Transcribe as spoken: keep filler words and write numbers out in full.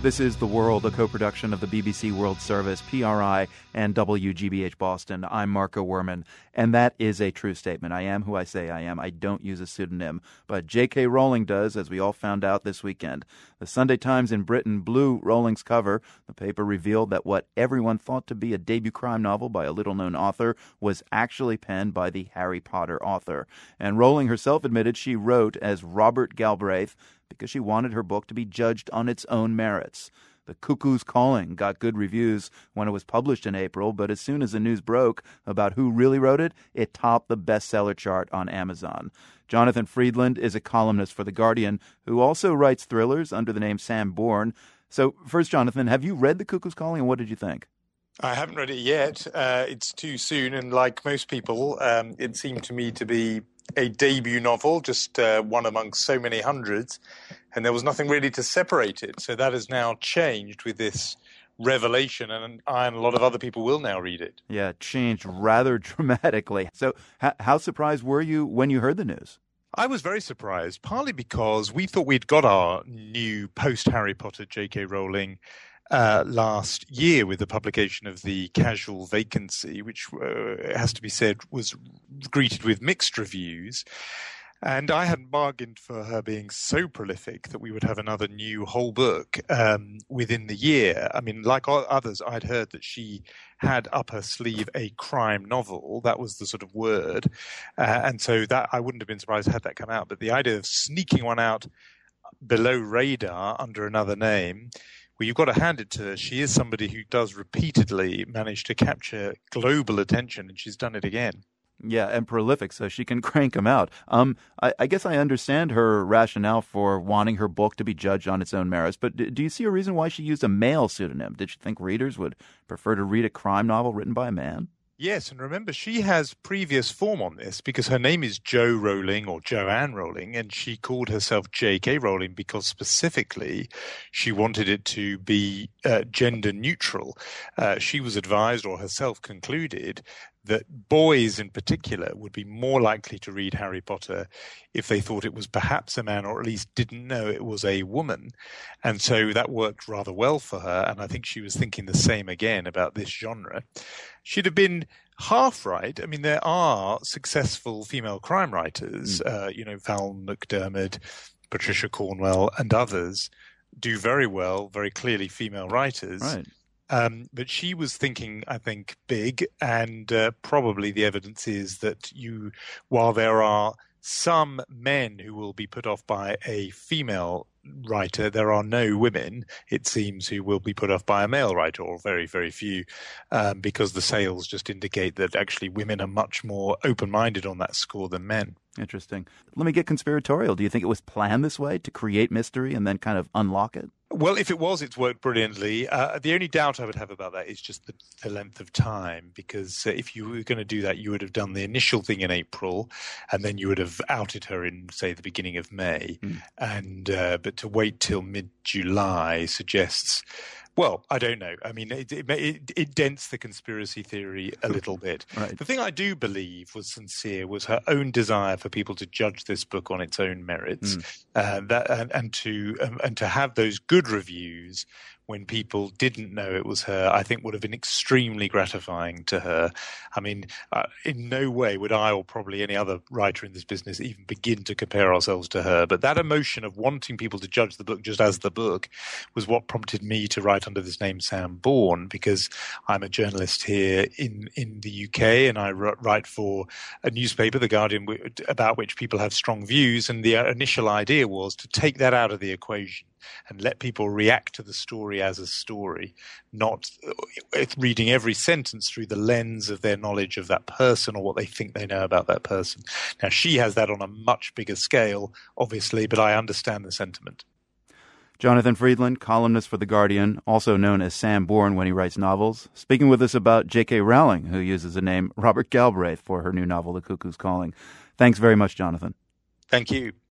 This is The World, a co-production of the B B C World Service, P R I, and W G B H Boston. I'm Marco Werman, and that is a true statement. I am who I say I am. I don't use a pseudonym, but J K. Rowling does, as we all found out this weekend. The Sunday Times in Britain blew Rowling's cover. The paper revealed that what everyone thought to be a debut crime novel by a little-known author was actually penned by the Harry Potter author. And Rowling herself admitted she wrote as Robert Galbraith because she wanted her book to be judged on its own merits. The Cuckoo's Calling got good reviews when it was published in April, but as soon as the news broke about who really wrote it, it topped the bestseller chart on Amazon. Jonathan Freedland is a columnist for The Guardian who also writes thrillers under the name Sam Bourne. So first, Jonathan, have you read The Cuckoo's Calling, and what did you think? I haven't read it yet. Uh, it's too soon, and like most people, um, it seemed to me to be a debut novel, just uh, one amongst so many hundreds, and there was nothing really to separate it. So that has now changed with this revelation, and I and a lot of other people will now read it. Yeah, it changed rather dramatically. So h- how surprised were you when you heard the news? I was very surprised, partly because we thought we'd got our new post-Harry Potter J K. Rowling Uh, last year with the publication of The Casual Vacancy, which uh, it has to be said was greeted with mixed reviews. And I had bargained for her being so prolific that we would have another new whole book um, within the year. I mean, like all others, I'd heard that she had up her sleeve a crime novel. That was the sort of word. Uh, and so that I wouldn't have been surprised had that come out. But the idea of sneaking one out below radar under another name, well, you've got to hand it to her. She is somebody who does repeatedly manage to capture global attention, and she's done it again. Yeah, and prolific, so she can crank them out. Um, I, I guess I understand her rationale for wanting her book to be judged on its own merits, but do, do you see a reason why she used a male pseudonym? Did she think readers would prefer to read a crime novel written by a man? Yes, and remember, she has previous form on this because her name is Jo Rowling or Joanne Rowling, and she called herself J K. Rowling because specifically she wanted it to be uh, gender neutral. Uh, she was advised or herself concluded that boys in particular would be more likely to read Harry Potter if they thought it was perhaps a man or at least didn't know it was a woman. And so that worked rather well for her, and I think she was thinking the same again about this genre. She'd have been half right. I mean, there are successful female crime writers, mm. uh, you know, Val McDermid, Patricia Cornwell, and others do very well, very clearly female writers. Right. Um, but she was thinking, I think, big, and uh, probably the evidence is that you, while there are some men who will be put off by a female writer, there are no women, it seems, who will be put off by a male writer, or very, very few, um, because the sales just indicate that actually women are much more open-minded on that score than men. Interesting. Let me get conspiratorial. Do you think it was planned this way, to create mystery and then kind of unlock it? Well, if it was, it's worked brilliantly. Uh, the only doubt I would have about that is just the, the length of time, because uh, if you were going to do that, you would have done the initial thing in April, and then you would have outed her in, say, the beginning of May. Mm. And uh, but to wait till mid-July suggests, well, I don't know. I mean, it, it, it, it dents the conspiracy theory a little bit. Right. The thing I do believe was sincere was her own desire for people to judge this book on its own merits, mm. uh, that, and, and to um, and to have those good reviews when people didn't know it was her, I think would have been extremely gratifying to her. I mean, uh, in no way would I, or probably any other writer in this business, even begin to compare ourselves to her. But that emotion of wanting people to judge the book just as the book was what prompted me to write under this name Sam Bourne, because I'm a journalist here in, in the U K, and I write for a newspaper, The Guardian, about which people have strong views. And the initial idea was to take that out of the equation and let people react to the story as a story, not reading every sentence through the lens of their knowledge of that person or what they think they know about that person. Now, she has that on a much bigger scale, obviously, but I understand the sentiment. Jonathan Freedland, columnist for The Guardian, also known as Sam Bourne when he writes novels, speaking with us about J K. Rowling, who uses the name Robert Galbraith for her new novel, The Cuckoo's Calling. Thanks very much, Jonathan. Thank you.